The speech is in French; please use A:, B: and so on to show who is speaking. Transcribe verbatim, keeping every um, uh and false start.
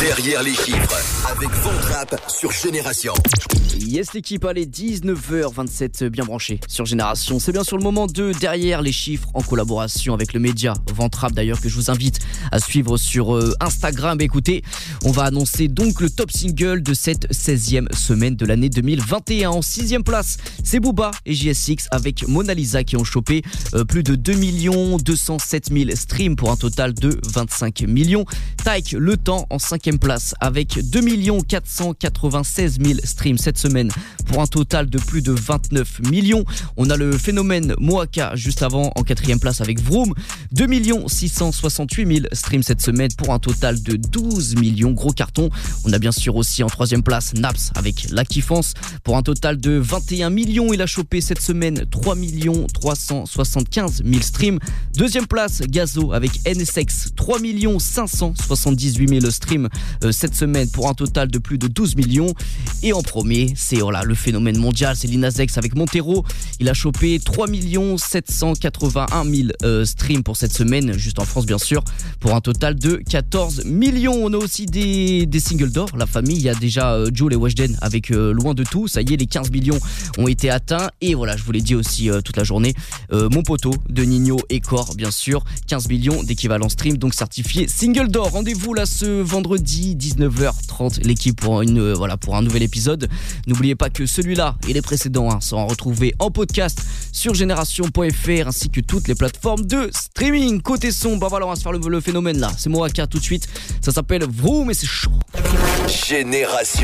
A: Derrière les chiffres, avec Ventrap sur Génération.
B: Yes l'équipe, allez, dix-neuf heures vingt-sept, bien branché sur Génération. C'est bien sûr le moment de Derrière les chiffres en collaboration avec le média Ventrap d'ailleurs, que je vous invite à suivre sur euh, Instagram. Écoutez, on va annoncer donc le top single de cette seizième semaine de l'année deux mille vingt et un. En sixième place, c'est Booba et J S X avec Mona Lisa qui ont chopé euh, plus de deux millions deux cent sept mille streams pour un total de vingt-cinq millions. Taïk, Le Temps en cinquième place avec deux millions quatre cent quatre-vingt-seize mille streams cette semaine pour un total de plus de vingt-neuf millions. On a le phénomène Moaka juste avant en quatrième place avec Vroom, deux millions six cent soixante-huit mille streams cette semaine pour un total de douze millions, gros carton. On a bien sûr aussi en troisième place Naps avec La Kiffance pour un total de vingt et un millions. Il a chopé cette semaine trois millions trois cent soixante-quinze mille streams. Deuxième place Gazo avec N S X, trois millions cinq cent soixante-dix-huit mille streams euh, cette semaine pour un total de plus de douze millions. Et en premier, c'est oh là, le phénomène mondial, c'est Lil Nas X avec Montero. Il a chopé trois millions sept cent quatre-vingt-un mille euh, streams pour cette semaine, juste en France bien sûr, pour un total de quatorze millions. On a aussi des, des singles d'or, la famille. Il y a déjà euh, Jul et Weshden avec euh, Loin de tout. Ça y est, les quinze millions ont été atteints. Et voilà, je vous l'ai dit aussi euh, toute la journée, euh, Mon Poteau de Nino et Core, bien sûr, quinze millions d'équivalent stream, donc certifié single d'or. Rendez-vous là ce vendredi dix-neuf heures trente, l'équipe pour une euh, voilà pour un nouvel épisode. N'oubliez pas que celui-là et les précédents hein, seront retrouvés en podcast sur génération point f r ainsi que toutes les plateformes de streaming. Côté son, bah voilà, on va se faire le, le phénomène là. C'est Moaka tout de suite. Ça s'appelle Vroom et c'est chaud.
A: Génération.